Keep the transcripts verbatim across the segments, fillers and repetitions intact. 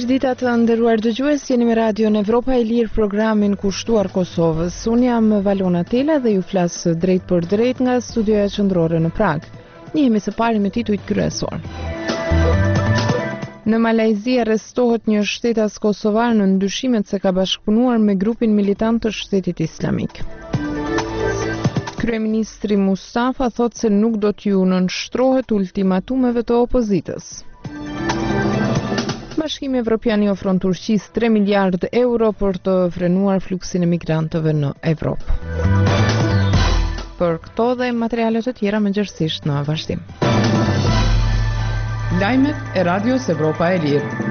Mirëdita të nderuar dëgjues, jeni me Radio në Evropa e Lirë, programin kushtuar Kosovës. Unë jam Valona Tela dhe ju flas drejt për drejt nga studioja qendrore në Prag. Njihemi së pari me titujt kryesor. Në Malajzi arrestohet një shtetas kosovar në ndyshimet se ka bashkëpunuar me grupin militant të Shtetit Islamik. Kryeministri Mustafa thot se nuk do t'ju nënshtrohet ultimatumeve të opozitës. Bashkimi Evropian i ofron Turqisë tre miliardë euro për të frenuar fluksin e migrantëve në Evropë. Për këto dhe materialet të tjera mëngjesisht në vazhdim. Lajmet e Radios Evropa e Lirë.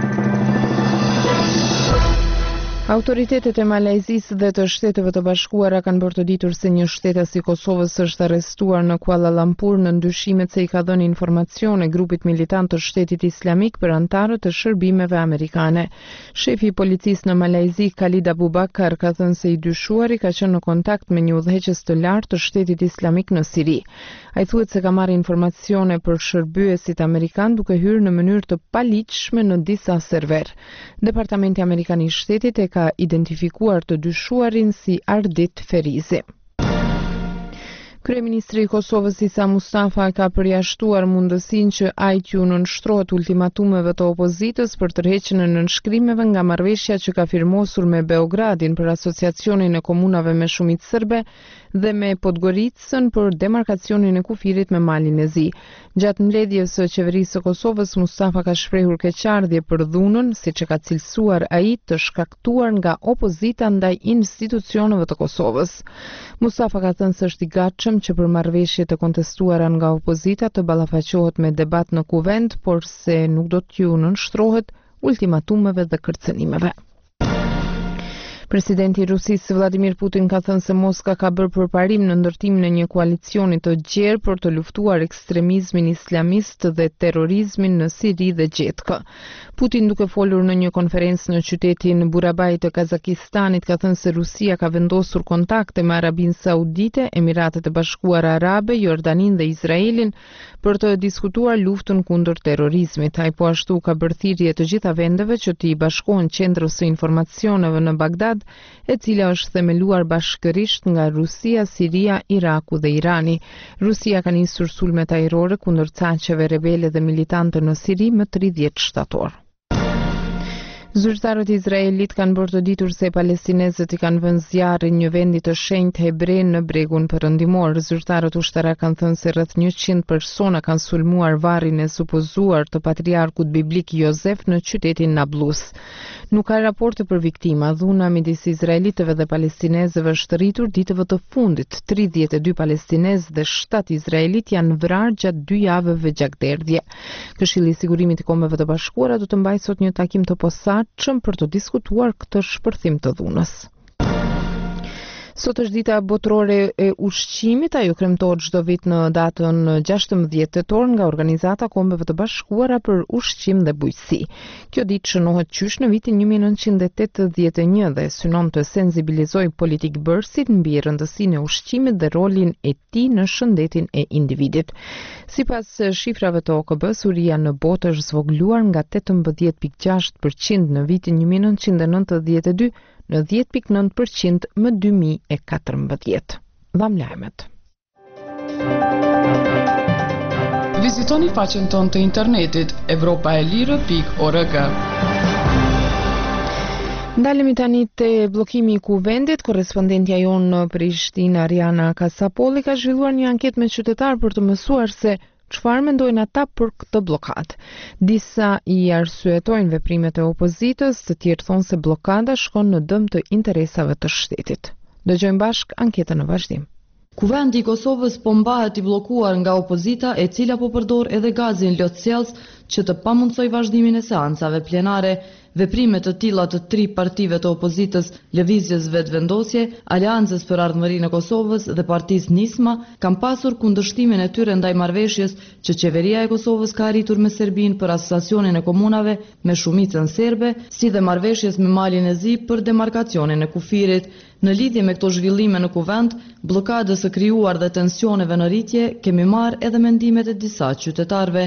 Autoritetet e Malajzisë dhe të Shteteve të Bashkuara kanë bërë të ditur se një shtetas i Kosovës është arrestuar në Kuala Lumpur në ndyshimet se i ka dhënë informacione grupit militant të Shtetit Islamik për antarët të shërbimeve amerikane. Shefi i policisë në Malajzi, Khalid Abubakar, ka thënë se i dyshuari ka qenë në kontakt me një udhëheqës të lartë të Shtetit Islamik në Siri. Ai thuhet se ka marrë informacione për shërbyesit amerikan duke hyrë në mënyrë të paligjshme në disa server. Departamenti Amerikan i Shtetit e ka identifikuar të dyshuarin si Ardit Ferizi. Kryeministri i Kosovës Isa Mustafa ka përjashtuar mundësinë që ai t'ju nënshtrohet ultimatumeve të opozitës për tërheqjen e nënshkrimeve nga marrëveshja që ka firmosur me Beogradin për asociacionin e komunave me shumicë serbe dhe me Podgoricën për demarkacionin e kufirit me Malin e Zi. Gjatë mbledhjes së qeverisë së Kosovës, Mustafa ka shprehur keqardhje për dhunën, siç e ka cilësuar ai, të shkaktuar nga opozita ndaj institucioneve të Kosovës. Mustafa ka thënë se është i gatshëm që për marrëveshjet të kontestuara nga opozita të ballafaqohet me debat në kuvend, por se nuk do t'ju nënshtrohet ultimatumeve dhe kërcënimeve. Presidenti i Rusisë Vladimir Putin ka thënë se Moska ka bërë përparim në ndërtimin e një koalicioni të gjerë për të luftuar ekstremizmin islamist dhe terrorizmin në Siri dhe Gjetkë. Putin, duke folur në një konferencë në qytetin Burabaj të Kazakistanit, ka thënë se Rusia ka vendosur kontakte me Arabinë Saudite, Emiratet e Bashkuara Arabe, Jordaninë dhe Izraelin për të diskutuar luftën kundër terrorizmit. Ai po ashtu ka bërë thirrje të gjitha vendeve që t'i bashkohen qendrës së informacioneve në Bagdad, e cila është themeluar bashkërisht nga Rusia, Siria, Iraku dhe Irani. Rusia ka nisur sulmet ajrore kundër caqeve rebele dhe militante në Siri më tridhjetë shtator. Zyrtarët izraelit kanë bërë të ditur se palestinezët i kanë vënë zjarrin një vendi të shenjtë hebre në bregun perëndimor. Zyrtarët ushtarak kanë thënë se rreth njëqind persona kanë sulmuar varrin e supozuar të patriarkut biblik Jozef në qytetin Nablus. Nuk ka raporte për viktima. Dhuna midis izraelitëve dhe palestinezëve është rritur ditëve të fundit. tridhjetë e dy palestinezë dhe shtatë izraelit janë vrarë gjatë dy javëve gjakderdhje. Këshilli i Sigurimit i Kombeve të Bashkuara do të mbajë sot një takim të posaçëm për të diskutuar këtë shpërthim të dhunës. Sot është dita botërore e ushqimit, ajo kremtohet çdo vit në datën gjashtëmbëdhjetë tetor nga Organizata e Kombeve të Bashkuara për Ushqim dhe Bujqësi. Kjo ditë shënohet qysh në vitin një mijë nëntëqind e tetëdhjetë e një dhe synon të sensibilizojë politikbërësit mbi rëndësinë e ushqimit dhe rolin e tij në shëndetin e individit. Sipas shifrave të O K B, suria në botë është zvogëluar nga tetëmbëdhjetë pikë gjashtë përqind në vitin një mijë nëntëqind e nëntëdhjetë e dy në dhjetë pikë nëntë përqind më dy mijë e katërmbëdhjetë. Dham lajmet. Vizitoni faqen tonë të internetit evropaelire pikë org. Ndalemi tani te bllokimi i kuvendit. Korrespondentja jonë në Prishtinë, Ariana Kasapolli, ka zhvilluar një anketë me qytetarë për të mësuar se çfarë mendojnë ata për këtë blokadë. Disa i arsyetojnë veprimet e opozitës, të tjerë thonë se blokada shkon në dëm të interesave të shtetit. Dëgjojmë bashk anketën në vazhdim. Kuvendi i Kosovës po mbahet i bllokuar nga opozita, e cila po përdor edhe gazin lotësjellës që të pamundsoj vazhdimin e seancave plenare. Veprime të tilla të tri partive të opozitës, Lëvizjes Vetëvendosje, Aleancës për Ardhmërinë e Kosovës dhe Partisë Nisma, kanë pasur kundërshtimin e tyre ndaj marrëveshjes që qeveria e Kosovës ka arritur me Serbinë për asociacionin e komunave me shumicën serbe, si dhe marrëveshjes me Malin e Zi për demarkacionin e kufirit. Në lidhje me këto zhvillime në kuvend, blokadës së krijuar dhe tensioneve në rritje, kemi marrë edhe mendimet e disa qytetarëve.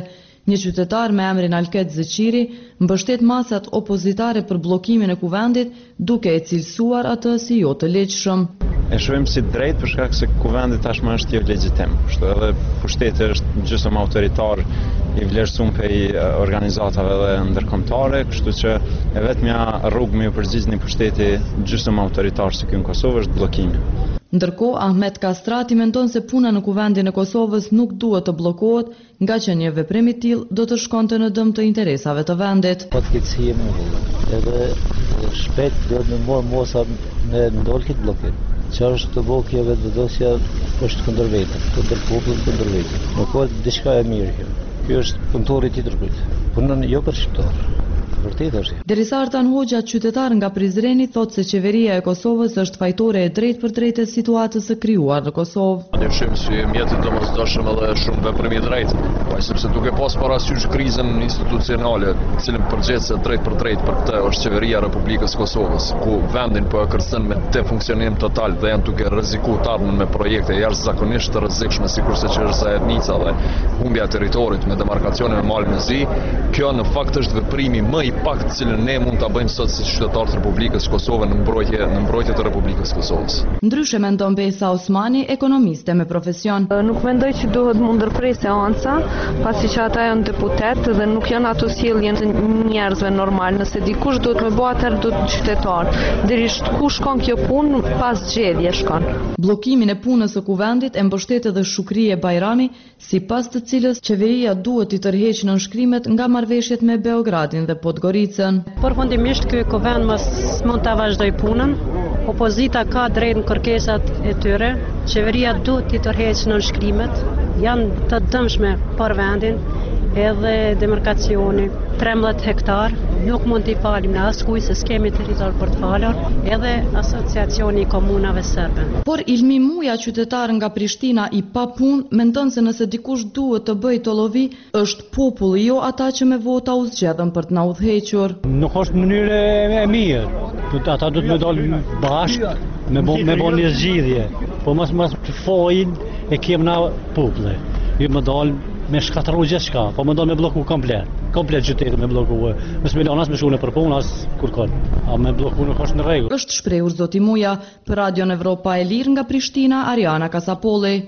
Një qytetar me emrin Alket Zeqiri mbështet masat opozitare për bllokimin e kuvendit, duke e cilësuar atë si jo të legjshëm. E shohim si drejt për shkak se kuvendi tashmë është jo legjitim. Kështu edhe pushteti është gjysmë autoritar i vlerësuar prej organizatave dhe ndërkombëtare, kështu që e vetmja rrugë me u përgjigj në pushteti gjysmë autoritar si ky në Kosovë është bllokimi. Ndërkohë, Ahmet Kastrati mendon se puna në kuvendin e Kosovës nuk duhet të bllokohet, nga që një veprim i tillë do të shkonte në dëm të interesave të vendit. Fatkeqësi e mundur, edhe shpejt do të morë mosa me ndol këtë bllokim. Çfarë është të bëjë kjo vetëdosja është kundër vetë, kundër popullit, kundër vetë. Nuk ka diçka e mirë kjo. Ky është punëtori i tjetrit. Punon jo për shqiptar. Vërtet është. Derisa Artan Hoxha, qytetar nga Prizreni, thotë se qeveria e Kosovës është fajtore e drejtë për drejtë e situatës së krijuar në Kosovë. Ne shim si mjet i domosdoshëm edhe shumë veprim i drejtë, po sepse duke pas parasysh krizën institucionale, e cila përgjithëse drejt për drejt për këtë është qeveria e Republikës Kosovës, ku vendin po e kërcen me defunksionim total dhe janë duke rrezikuar të ardhmen me projekte jashtëzakonisht të rrezikshme, sikurse që është Ednica dhe humbja e territorit me demarkacionin e malin e zi. Kjo në fakt është veprimi më i pakt cilën ne mund ta bëjmë sot si qytetarë të Republikës Kosovë në mbrojtje në mbrojtje të Republikës Kosovës. Ndryshe mendon Besa Osmani, ekonomiste me profesion. Nuk mendoj që duhet mu ndërprej seanca, pasi që ata janë deputet dhe nuk janë ato sjelljen të njerëzve normal. Nëse dikush duhet me bëj atëherë do të qytetar. Dërisht ku shkon kjo punë pas zgjedhje shkon. Bllokimin e punës së kuvendit e mbështet edhe Shukrie Bajrami, sipas të cilës qeveria duhet i tërheqë nënshkrimet nga marrëveshjet me Beogradin dhe Podgoricën. Përfundimisht ky kuvend mos mund ta vazhdoj punën. Opozita ka drejt në kërkesat e tyre. Qeveria duhet t'i tërheqë nënshkrimet. Janë të dëmshme për vendin, edhe demarkacioni trembëdhjetë hektar, nuk mund t'i falim në askuj se s'kemi territor për të falur, edhe asociacioni i komunave serbe. Por Ilmi Muja, qytetar nga Prishtina i pa punë, mendon se nëse dikush duhet të bëjë të llovi, është populli, jo ata që me vota u zgjedhën për të na udhëhequr. Nuk është mënyrë e mirë. Ata duhet me dalë bashkë, me bo, me bo një zgjidhje, po mos mos të fojin e kem na popullë. Jo më dalë me shkatërru gjithçka, po më dalë me bloku komplet. Komplet qytetin me bloku. Mos më lanas me shkone për punë as kurkon. A me bloku nuk është në rregull. Është shprehur zoti Muja për Radion Evropa e Lirë nga Prishtina, Ariana Kasapolli.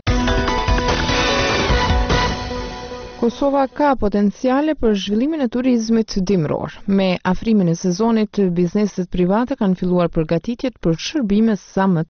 Kosova ka potenciale për zhvillimin e turizmit dimror. Me afrimin e sezonit, bizneset private kanë filluar përgatitjet për shërbime sa më